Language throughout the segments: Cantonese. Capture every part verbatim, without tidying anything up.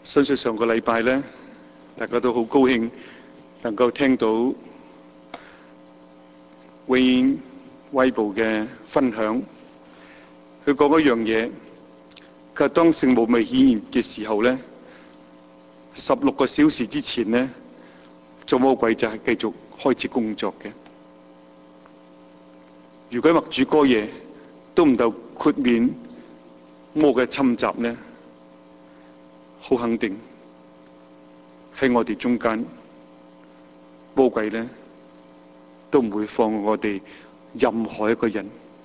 相信上個禮拜呢，大家都好高興能夠聽到Wayne威部嘅分享。佢講一樣嘢，佢話當聖母未顯現嘅時候呢，十六個小時之前呢，做魔鬼就係繼續開始工作嘅。如果默主哥耶都唔夠豁免魔嘅侵襲呢，好肯定喺我哋中間，魔鬼呢都唔會放我哋任何一個人。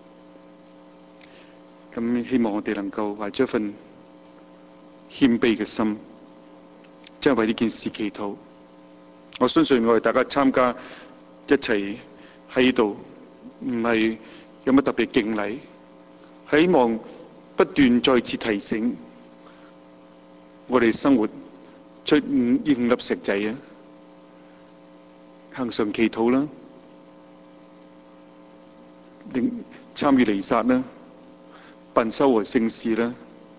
咁希望我哋能夠懷着一份謙卑嘅心，即係為呢件事祈禱。我相信我哋大家參加一齊喺度，唔係有乜特別敬禮，希望不斷再次提醒我哋生活出五五粒石仔啊，恆常祈禱啦，參與彌撒啦，辦修和聖事啦，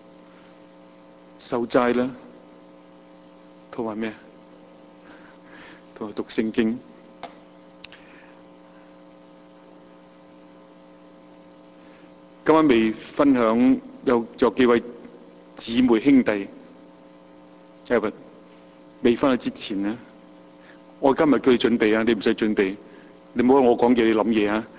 守齋啦，同埋咩？同埋讀聖經。今晚未分享有有幾位姊妹兄弟，誒未分享之前呢，我今日叫你準備啊，你唔使準備，你唔好我講嘢你諗嘢啊。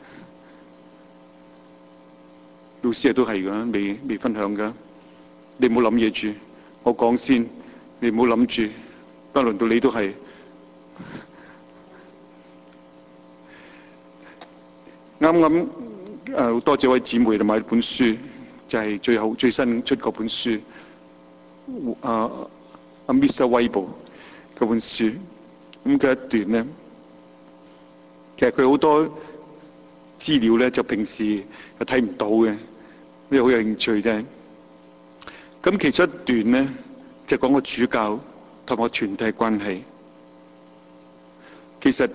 老師都係㗎，未未分享㗎，你唔好諗嘢住，我講先，你唔好諗住，不過輪到你都係。啱啱誒多謝位姊妹同埋本書，就係、是、最後最新出嗰本書，啊阿 Mister 威部嗰本書，咁佢一段咧，其實佢好多資料咧就平時係睇唔到嘅。呢個好有興趣啫。咁其中一段呢，就講個主教同個團體關係。其實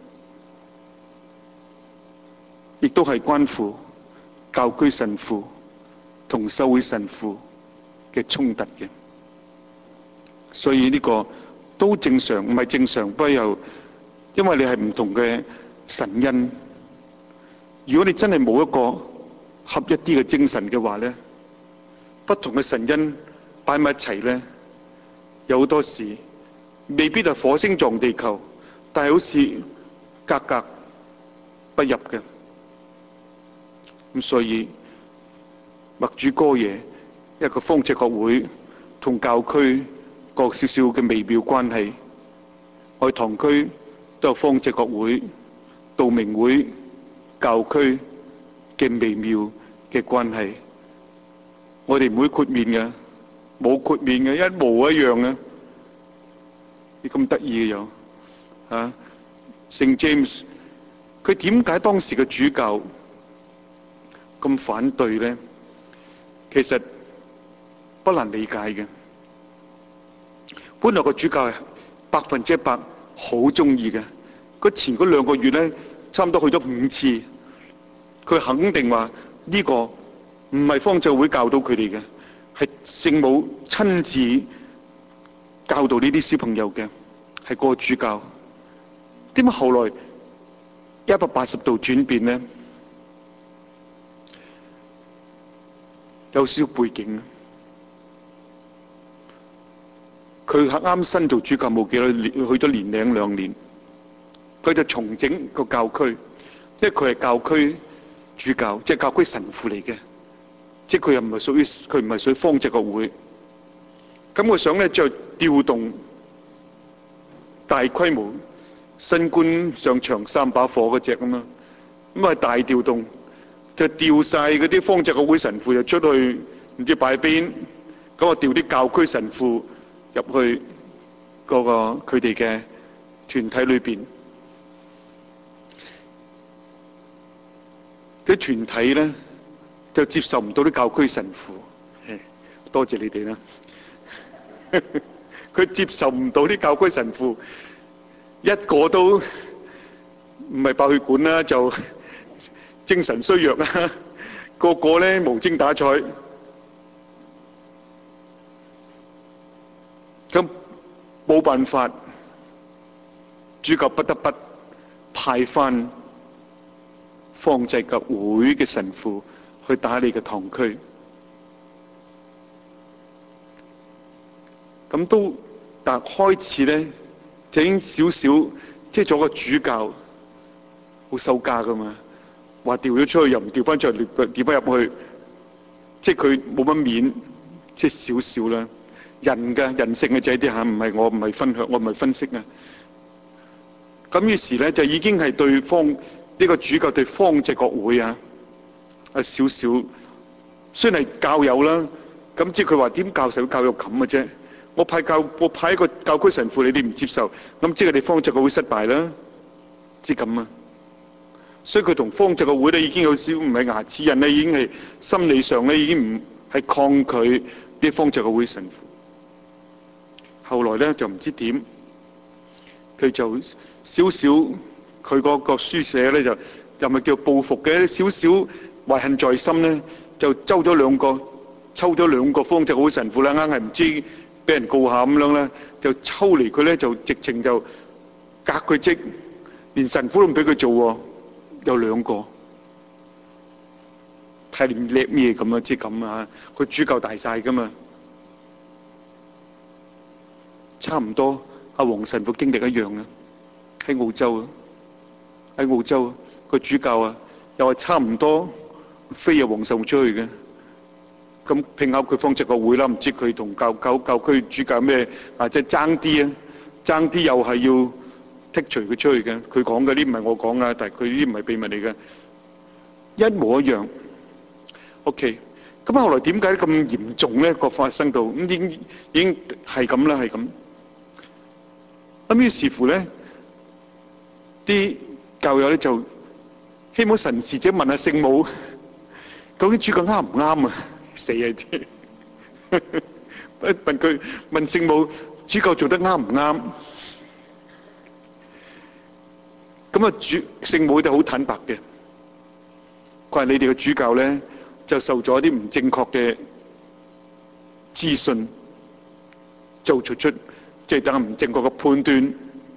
亦都係關乎教區神父同修會神父嘅衝突嘅。所以呢個都正常，唔係正常，不過又因為你係唔同嘅神恩。如果你真係冇一個合一啲嘅精神嘅話咧，不同嘅神恩擺埋一齊咧，有好多時未必係火星撞地球，但係好似格格不入嘅。咁所以默主哥耶一個方濟各會同教區各少少嘅微妙關係，我哋堂區都有方濟各會、道明會、教區嘅微妙嘅關係，我哋唔會豁免嘅，冇豁免嘅，一模一樣嘅。你咁得意嘅又啊，聖 James 佢點解當時嘅主教咁反對咧？其實不難理解嘅。本來個主教係百分之一百好中意嘅，佢前嗰兩個月咧，差唔多去咗五次。佢肯定話呢個唔係方濟會教導佢哋嘅，係聖母親自教導呢啲小朋友嘅，係個主教。點解後來一百八十度轉變呢？有少少背景。佢啱新做主教冇幾多年，去咗年零兩年，佢就重整個教區，因為佢係教區主教，即係教區神父嚟嘅，即係佢又唔係屬於佢唔係屬於方濟各會。咁我想咧就調動大規模新官上場三把火嗰隻咁啦，咁啊大調動就調晒嗰啲方濟各會神父就出去唔知擺邊，咁啊調啲教區神父入去嗰個佢哋嘅團體裏邊。啲團體咧就接受唔到啲教區神父，多謝你哋啦。佢接受唔到啲教區神父，一個都唔係爆血管啦，就精神衰弱啦，個個咧無精打采。 咁冇辦法，主教不得不派翻方濟各會嘅神父去打理嘅堂區。咁都但開始咧，就已經少少，即係做個主教好收家噶嘛，話調咗出去又唔調翻出嚟，調翻入去，即係佢冇乜面，即係少少啦。人嘅人性嘅仔啲嚇，唔係我唔係分享，我唔係分析啊。咁於是咧就已經係對方呢、這個主教對方濟各會啊，啊少少，雖然係教友啦，咁即係佢話點教授教育咁嘅啫。我派教我派一個教區神父，你哋唔接受，咁即係你哋方濟各會失敗啦，即係咁啊。所以佢同方濟各會咧已經有少唔係牙齒印咧，已經係心理上咧已經唔係抗拒啲方濟各會神父。後來咧就唔知點，佢就少少佢嗰個書寫咧就又咪叫報復嘅，少少懷恨在心咧，就抽咗兩個抽咗兩個方濟各會神父啦，硬係唔知俾人告下咁樣咧，就抽離佢咧就直情就革佢職，連神父都唔俾佢做喎，有兩個睇你叻咩咁啊，即係咁啊，佢主教大晒噶嘛。差唔多，阿黃神父經歷一樣啊，喺澳洲啊，喺澳洲個主教啊，又係差唔多飛阿黃神父出去嘅，咁拼合佢方濟各會啦，唔知佢同教教教區主教咩啊，即係爭啲啊，爭啲又係要剔除佢出去嘅，佢講嘅呢唔係我講啊，但係佢呢啲唔係秘密嚟嘅，一模一樣。OK，咁後來點解咁嚴重咧？個發生到咁已經已經係咁啦，係咁。咁於是乎咧，啲教友咧就希望神視者問下聖母，究竟主教啱唔啱啊？死啊！問佢問聖母，主教做得啱唔啱？咁啊，主聖母就好坦白嘅，佢話你哋嘅主教咧就受咗一啲唔正確嘅資訊，做出出即係等唔正確嘅判斷。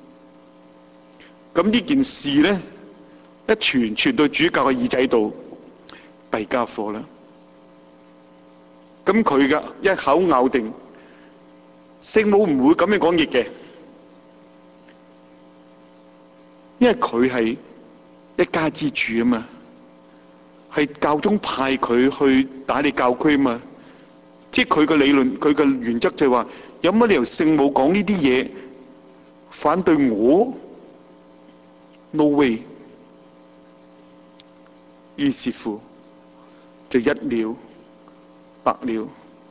咁呢件事咧，一傳傳到主教嘅耳仔度，弊家伙啦。咁佢嘅一口咬定，聖母唔會咁樣講嘢嘅，因為佢係一家之主啊嘛，係教宗派佢去打理教區啊嘛，即係佢嘅理論，佢嘅原則就係話，有乜理由聖母講呢啲嘢反對我？ No way。於是乎就一了百了，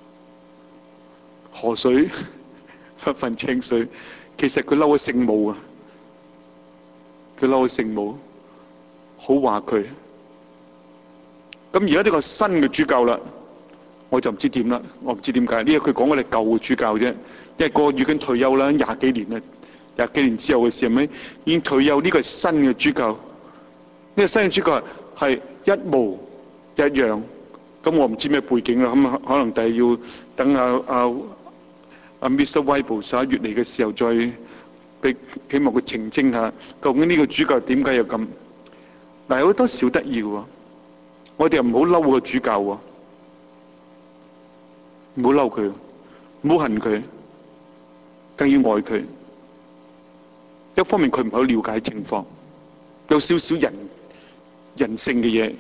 河水不犯清水。其實佢嬲咗聖母啊，佢嬲咗聖母，好話佢。咁而家呢個新嘅主教啦，我就唔知點啦，我唔知點解。呢個佢講嘅係舊嘅主教啫，因為個已經退休啦，廿幾年啦，廿幾年之後嘅事係咪已經退休？呢個係新嘅主教，呢個新嘅主教係一模一樣。咁我唔知咩背景啦，咁可能第日要等阿阿阿 Mister Weibo 十一月嚟嘅時候再俾希望佢澄清下，究竟呢個主教點解又咁？嗱，有好多小得意喎，我哋又唔好嬲個主教喎，唔好嬲佢，唔好恨佢，更要愛佢。一方面佢唔好了解情況，有少少人人性嘅嘢。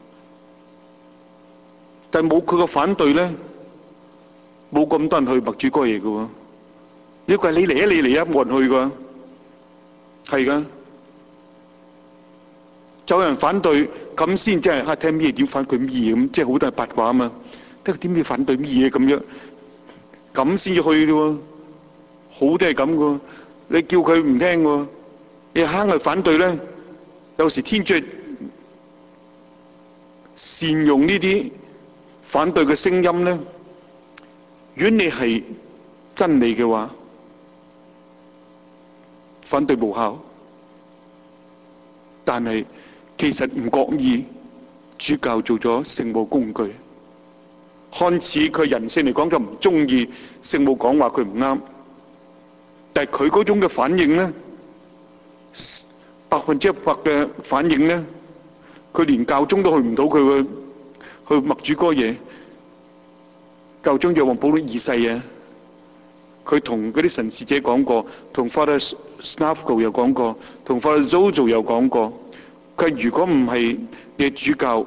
但係冇佢個反對咧，冇咁多人去默主哥嘢嘅喎。如果係你嚟啊，你嚟啊，冇人去嘅，係㗎。就有人反對，咁先即係啊聽咩點反對咩嘢咁，即係好多係八卦啊嘛。得點解反對咩嘢咁樣？咁先至去嘅喎，好多係咁嘅喎。你叫佢唔聽喎，你硬係反對咧，有時天主係善用呢啲反對嘅聲音咧，如果你係真理嘅話，反對無效。但係其實唔覺意，主教做咗聖母工具。看似佢人性嚟講就唔中意聖母講話，佢唔啱， 但係佢嗰種嘅反應咧，百分之一百嘅反應咧，佢連教宗都去唔到佢嘅去默主哥耶。教宗約翰保祿二世啊，佢同嗰啲神視者講過，同 Father Snafco 又講過，同 Father Zozo 又講過。佢如果唔係你主教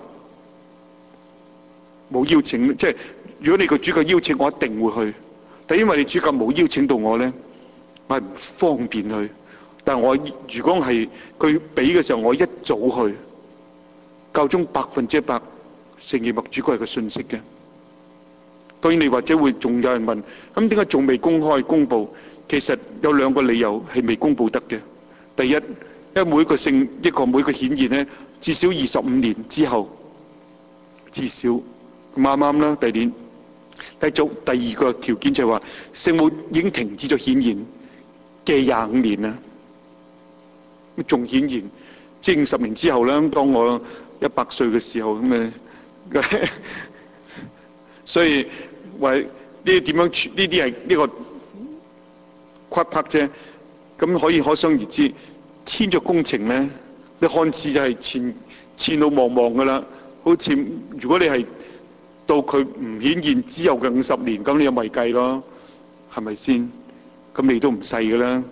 冇邀請，即係如果你個主教邀請我，一定會去。但因為你主教冇邀請到我咧，我係唔方便去。但係我如果係佢俾嘅時候，我一早去。教宗百分之一百承認默主哥係個信息嘅。當然你或者會仲有人問，咁點解仲未公開公佈？其實有兩個理由係未公佈得嘅。第一，因為每個聖一個每個顯現咧，至少二十五年之後，至少啱啱啦。第二點，第續第二個條件就係話，聖母已經停止咗顯現嘅廿五年啦，仲顯現，即係五十年之後啦。當我一百歲嘅時候咁誒，所以話呢啲點樣？呢啲係呢個夸夸啫。咁可以可想而知，天作工程咧，你看似就係前前路茫茫噶啦。好似如果你係到佢唔顯現之後嘅五十年，咁你有咪計咯？係咪先？咁你都唔細噶啦。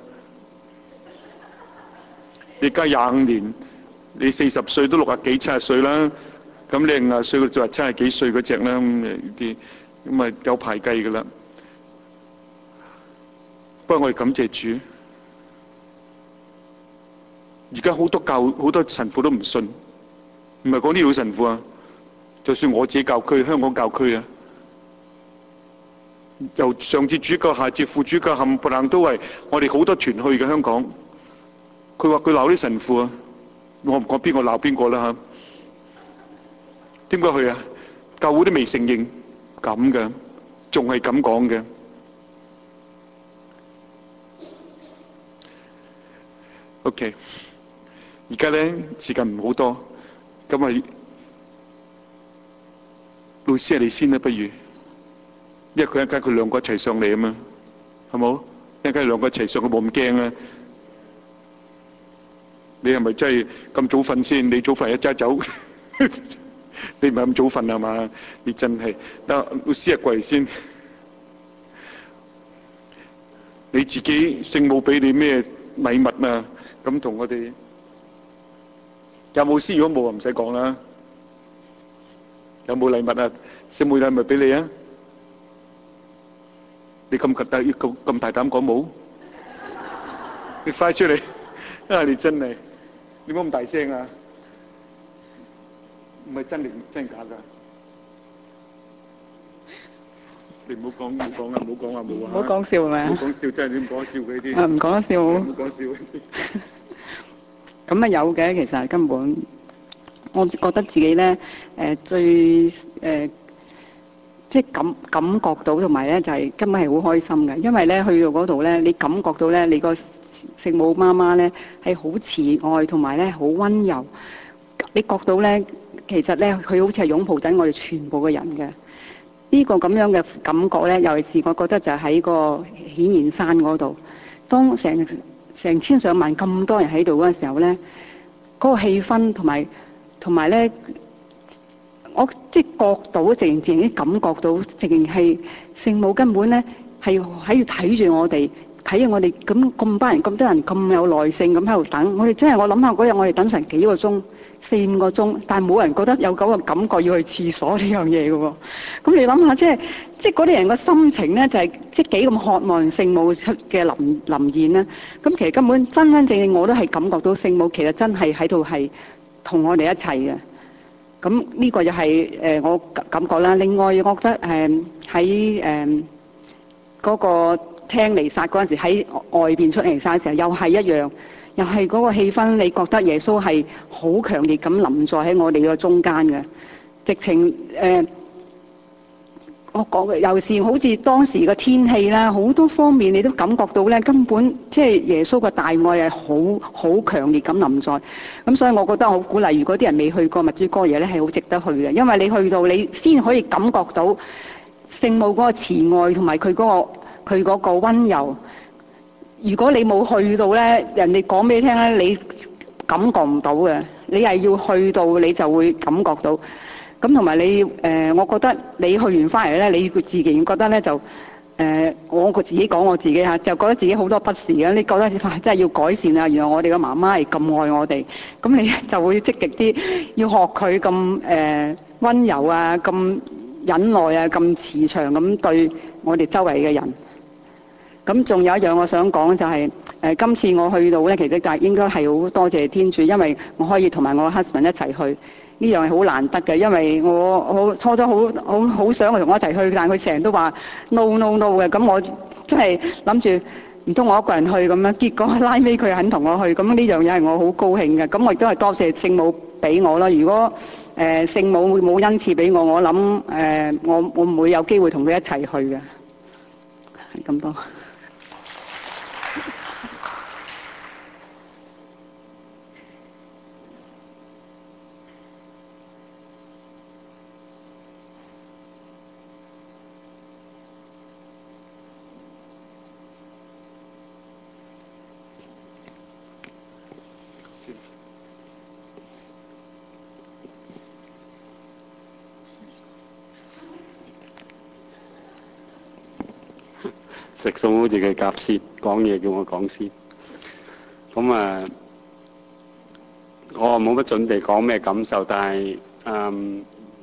你而家廿五年，你四十歲都六十幾七十歲啦。咁你五十歲就話七十幾歲嗰隻啦，咁啲咁咪有排計噶啦。不過我哋感謝主，而家好多教好多神父都唔信，唔係講呢度神父啊，就算我自己教區香港教區啊，由上至主教下至副主教冚唪唥都係我哋好多團去嘅香港。佢話佢鬧啲神父啊，我唔講邊個鬧邊個啦嚇。點解去啊？教會都未承認咁嘅，仲係咁講嘅。OK， 而家咧時間唔好多，咁咪老師係你先啦，不如，因為佢一陣間佢兩個一齊上嚟啊嘛，係冇？一陣間兩個一齊上，佢冇咁驚啊。你係咪真係咁早瞓先？你早瞓一揸走。你唔係咁早瞓係嘛？你真係，得老師啊，過嚟先。你自己聖母俾你咩禮物啊？咁同我哋有冇先？如果冇啊，唔使講啦。有冇禮物啊？聖母禮物俾你啊？你咁大咁咁大膽講冇？你快出嚟！啊，你真係，你唔好咁大聲啊！唔係真定真假㗎？你唔好講，唔好講啊！唔好講話冇啊！ 唔好講笑咪？ 唔好講笑，真係你唔講笑嘅呢啲。 啊，唔講笑。 唔好講笑。 咁啊有嘅，其實根本，我覺得自己咧，誒、呃、最誒、呃，即係感感覺到同埋咧，就係、是、根本係好開心嘅，因為咧去到嗰度咧，你感覺到咧，你個聖母媽媽咧係好慈愛同埋咧好溫柔，你覺到咧，其實咧佢好似係擁抱緊我哋全部嘅人嘅。呢個咁樣嘅感覺咧，尤其是我覺得就喺個顯現山嗰度，當成成千上萬咁多人喺度嗰陣時候咧，嗰、那個氣氛同埋同埋咧，我即係覺到，直情直情感覺到，直情係聖母根本咧係喺度睇住我哋，睇住我哋咁咁班人咁多人咁有耐性咁喺度等，我哋真係我諗下嗰日我哋等成幾個鐘。四五個鐘，但係冇人覺得有嗰個感覺要去廁所呢樣嘢嘅喎。咁你諗下，即係即係嗰啲人嘅心情咧，就係、是、即係幾咁渴望聖母出嘅臨臨現咧。咁其實根本真真正正我都係感覺到聖母其實真係喺度係同我哋一齊嘅。咁呢個就係、是、誒、呃、我感覺啦。另外，我覺得誒喺誒嗰個聽彌撒嗰陣時，喺外邊出彌撒嘅時候，又係一樣。又係嗰個氣氛，你覺得耶穌係好強烈咁臨在喺我哋嘅中間嘅，直情誒、呃，我講嘅又是好似當時嘅天氣啦，好多方面你都感覺到咧，根本即係耶穌嘅大愛係好好強烈咁臨在。咁所以我覺得好鼓勵，如果啲人未去過默主哥耶咧，係好值得去嘅，因為你去到你先可以感覺到聖母嗰個慈愛同埋佢嗰個佢嗰個溫柔。 如果你冇去到咧，人哋講俾你聽咧，你感覺唔到嘅。你係要去到，你就會感覺到。咁同埋你誒、呃，我覺得你去完翻嚟咧，你自己覺得咧就誒、呃，我自己講我自己嚇，就覺得自己好多不是嘅。你覺得真係要改善啊！原來我哋嘅媽媽係咁愛我哋，咁你就會積極啲，要學佢咁誒温柔啊，咁忍耐啊，咁慈祥咁對我哋周圍嘅人。咁仲有一樣我想講就係、是、誒、呃，今次我去到咧，其實就係應該係好多謝天主，因為我可以同埋我 husband 一齊去，呢樣係好難得嘅，因為我我初初好好好想佢同我一齊去，但係佢成日都話 no no no 嘅，咁我真係諗住唔通我一個人去咁樣，結果拉尾佢肯同我去，咁呢樣嘢係我好高興嘅，咁我亦都係多謝聖母俾我啦。如果誒、呃、聖母冇恩賜俾我，我諗誒、呃、我我唔會有機會同佢一齊去嘅，係咁多。 食餸好似佢夾先，講嘢叫我講先。咁啊，我冇乜準備講咩感受，但係嗯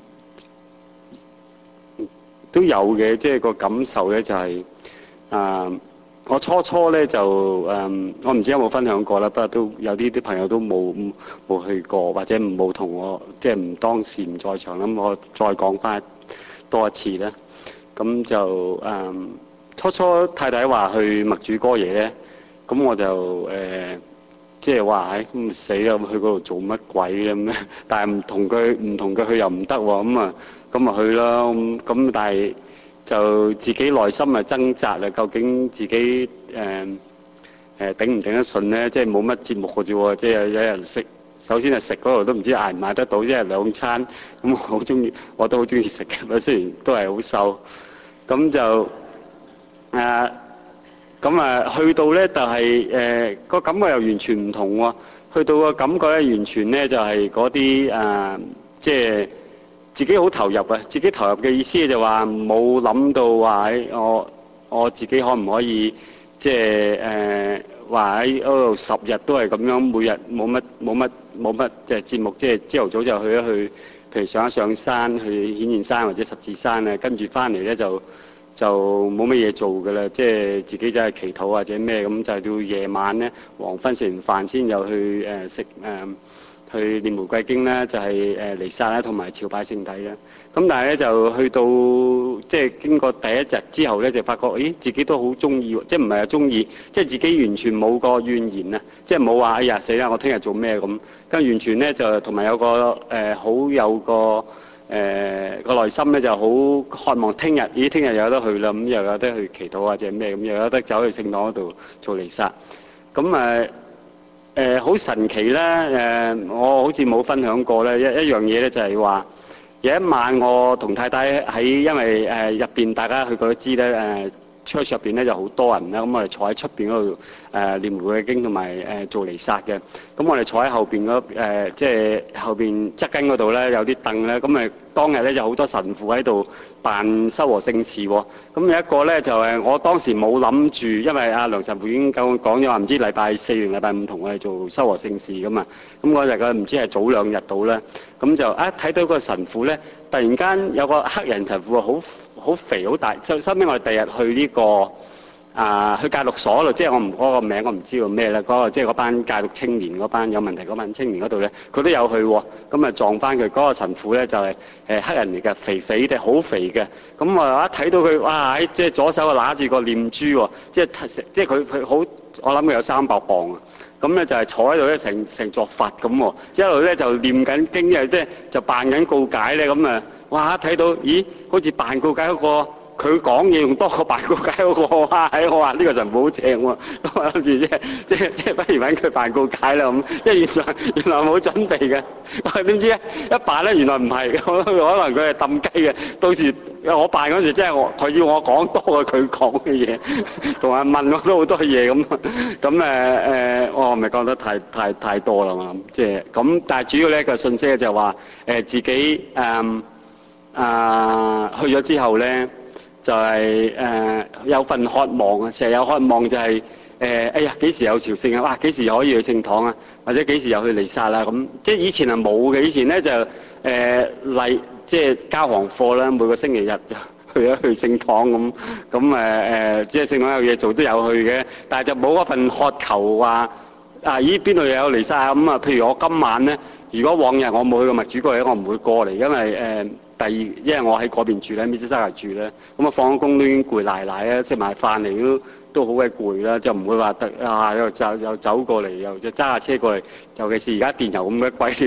都有嘅，即係個感受咧就係、是、啊，我初初咧就嗯，我唔知有冇分享過啦，不過都有啲啲朋友都冇冇去過，或者冇同我即係唔當時唔在場，咁我再講翻多一次咧，咁就嗯。初初太太話去默主哥耶咧，咁我就誒、呃，即係話唉，咁死啦！去嗰度做乜鬼咁咧？但係唔同佢唔同佢去又唔得喎，咁啊咁啊去啦，咁咁但係就自己內心啊掙扎啦，究竟自己誒誒、呃、頂唔頂得順咧？即係冇乜節目嘅啫喎，即係有人食，首先係食嗰度都唔知捱唔捱得到，即係兩餐，咁我好中意，我都好中意食嘅，雖然都係好瘦，咁就。誒咁啊，去到咧就係誒個感覺又完全唔同喎。去到個感覺咧，完全咧就係嗰啲誒，即係自己好投入啊！自己投入嘅意思就話冇諗到話喺我我自己可唔可以即係誒話喺嗰度十日都係咁樣，每日冇乜冇乜冇乜即係節目，即係朝頭早就去一去，譬如上一上山去顯現山或者十字山啊，跟住翻嚟咧就。就冇乜嘢做㗎啦，即係自己就係祈禱或者咩咁，就係到夜晚咧，黃昏食完飯先又去誒食誒去念玫瑰經啦，就係誒彌撒啦，同埋朝拜聖體啦。咁但係咧就去到即係經過第一日之後咧，就發覺咦自己都好中意喎，即係唔係話中意，即係自己完全冇個怨言啊，即係冇話哎呀死啦，我聽日做咩咁，跟完全咧就同埋有個誒好、呃、有個。誒個內心咧就好渴望聽日，咦聽日有得去啦，咁又有得去祈禱或者咩咁，又有得走去聖堂嗰度做彌撒，咁誒誒好神奇啦！誒、呃、我好似冇分享過咧，一一樣嘢咧就係話有一晚我同太太喺因為誒入邊大家去過都知咧誒。church 入邊咧就好多人啦，咁我哋坐喺出邊嗰度誒念玫瑰經同埋誒做彌撒嘅。咁我哋坐喺後邊嗰誒，即係後邊側跟嗰度咧有啲凳咧。咁誒當日咧就好多神父喺度辦修和聖事喎。咁有一個咧就誒，我當時冇諗住，因為阿梁神父已經講講咗話，唔知禮拜四定禮拜五同我哋做修和聖事噶嘛。咁嗰日佢唔知係早兩日到啦。咁就啊睇到個神父咧，突然間有個黑人神父啊，好〜好肥好大，就收尾我哋第日去呢、這個啊去戒毒所度，即係我唔嗰個名我唔知道咩咧，嗰、那個即係嗰班戒毒青年嗰班有問題嗰班青年嗰度咧，佢都有去喎，咁啊撞翻佢嗰個神父咧就係、是、誒黑人嚟嘅，肥肥嘅，好肥嘅，咁啊一睇到佢哇喺即係左手啊拿住個念珠喎，即係即係佢佢好，我諗佢有三百磅啊。咁咧就係坐喺度咧，成成座佛咁喎，一路咧就念緊經，又即係就扮緊告解咧，咁啊，哇！睇到，咦，好似扮告解嗰個佢講嘢用多過辦告解嗰個，哇！喺我話呢個神父好正喎，咁我諗住即係即係即係不如揾佢辦告解啦咁，因為原來原來冇準備嘅，我點知咧一辦咧原來唔係，可能佢係揼雞嘅，到時我辦嗰時即係我佢要我講多過佢講嘅嘢，同埋問我都好多嘢咁，咁誒誒，我係咪講得太太太多啦嘛？即係咁，但係主要咧個信息咧就係話誒自己誒。嗯啊，去咗之後咧，就係、是、誒、呃、有份渴望啊，成日有渴望就係、是、誒、呃，哎呀幾時有朝聖啊？哇，幾時可以去聖堂啊？或者幾時又去彌撒啦？咁即係以前係冇嘅，以前咧就誒例即係交行課啦，每個星期日就去一去聖堂咁，咁誒誒，即係聖堂有嘢做都有去嘅，但係就冇嗰份渴求話啊，咦邊度又有彌撒咁啊？譬如我今晚咧，如果往日我冇去過默主哥咧，我唔會過嚟，因為誒。呃第二，因為我喺嗰邊住咧，密西沙住咧，咁啊放咗工都已經攰賴賴啊，食埋飯嚟都都好鬼攰啦，就唔會話特啊又走又走過嚟，又就揸下車過嚟，尤其是而家電油咁鬼貴，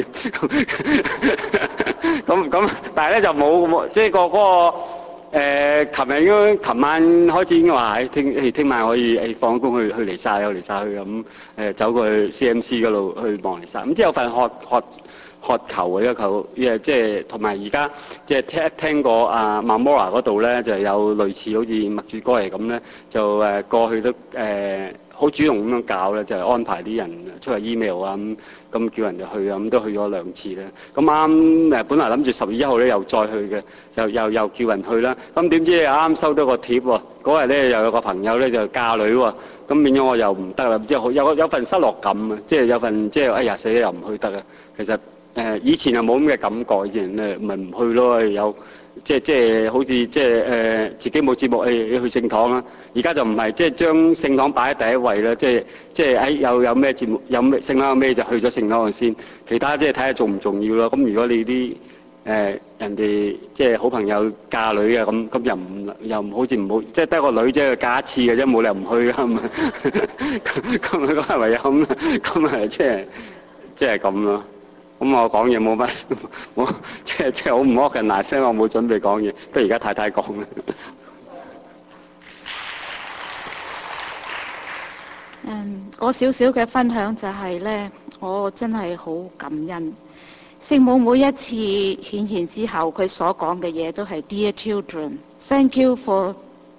咁咁，但係咧就冇冇即係個嗰個誒，琴日應該琴晚開始已經話喺聽誒聽晚可以誒放工去去彌撒有彌撒去咁誒走過去 C M C 嗰度去望彌撒，咁即係有份學學。渴求嘅一求，誒即係同埋而家即係聽聽過啊 Marmora 嗰度咧，就有類似好似默主哥嚟咁咧，就誒過去都誒好、呃、主動咁樣搞咧，就係、是、安排啲人出嚟 email 啊咁，咁叫人就去啊，咁都去咗兩次咧。咁啱誒，本來諗住十月一號咧又再去嘅，又又又叫人去啦。咁點知啱收到個貼喎，嗰日咧又有個朋友咧就嫁女喎，咁變咗我又唔得啦，即係好有有份失落感啊，即係有份即係哎呀死又唔去得啊，其實。誒以前又冇咁嘅感覺，以前咧咪唔去咯，有即係即係好似即係誒自己冇節目誒去聖堂啦。而家就唔係，即係將聖堂擺喺第一位啦，即係即係喺有有咩節目有咩聖堂有咩就去咗聖堂先，其他即係睇下重唔重要咯。咁如果你啲誒、呃、人哋即係好朋友嫁女啊咁，咁又唔又唔好似唔好，即係得個女啫嫁一次嘅啫，冇理由唔去㗎嘛。咁咁嗰係唯有咁，咁係即係即係咁咯。咁我講嘢冇乜，我即係即係好唔惡嘅嗱聲，我冇準備講嘢，不如而家太太講啦。 嗯，我少少嘅分享就係咧，我真係好感恩聖母每一次顯現之後，佢所講嘅嘢都係 Dear children, thank you for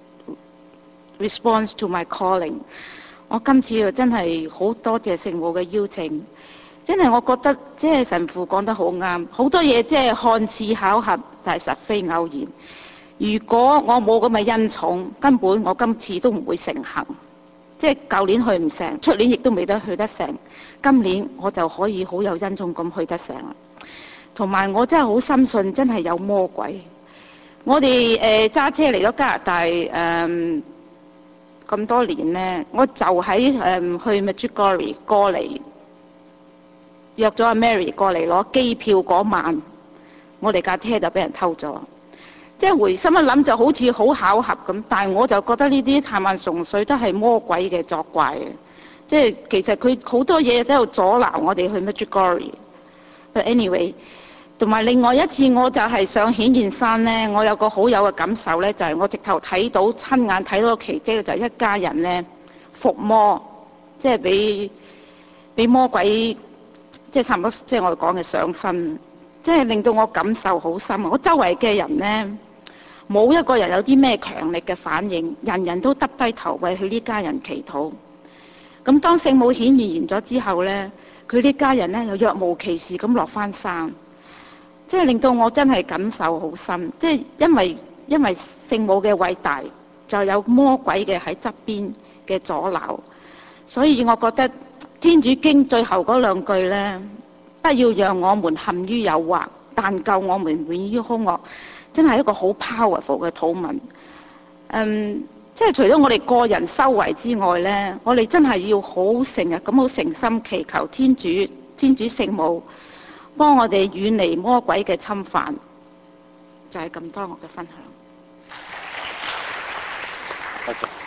response to my calling。我今次又真係好多謝聖母嘅邀請。真係我覺得，即係神父講得好啱，好多嘢即係看似巧合，但係實非偶然。如果我冇咁嘅恩寵，根本我今次都唔會成行。即係舊年去唔成，出年亦都未得去得成，今年我就可以好有恩寵咁去得成啦。同埋我真係好深信，真係有魔鬼。我哋誒揸車嚟咗加拿大誒咁、呃、多年呢，我就喺誒、呃、去 Medjugorje 過嚟。約咗阿 Mary 過嚟攞機票嗰晚，我哋架車就俾人偷咗。即係回心一諗，就好似好巧合咁，但係我就覺得呢啲探幻崇水都係魔鬼嘅作怪嘅。即係其實佢好多嘢都喺度阻撓我哋去 Medjugorje。But anyway，同埋另外一次我就係上顯現山呢，我有個好有嘅感受呢，就係、是、我直頭睇到親眼睇到個奇蹟，就係、是、一家人呢伏魔，即係俾俾魔鬼。即係差唔多，即係我哋講嘅上身，即係令到我感受好深。我周圍嘅人呢，冇一個人有啲咩強力嘅反應，人人都耷低頭為佢呢家人祈禱。咁當聖母顯現完咗之後呢，佢呢家人呢又若無其事咁落翻山，即係令到我真係感受好深。即係因為因為聖母嘅偉大，就有魔鬼嘅喺側邊嘅阻撓，所以我覺得。天主經最後嗰兩句呢，不要讓我們陷於誘惑，但救我們免於兇惡，真係一個好 powerful 嘅禱文。嗯，即係除咗我哋個人修為之外呢，我哋真係要好成日咁好誠心祈求天主、天主聖母幫我哋遠離魔鬼嘅侵犯。就係咁多我嘅分享。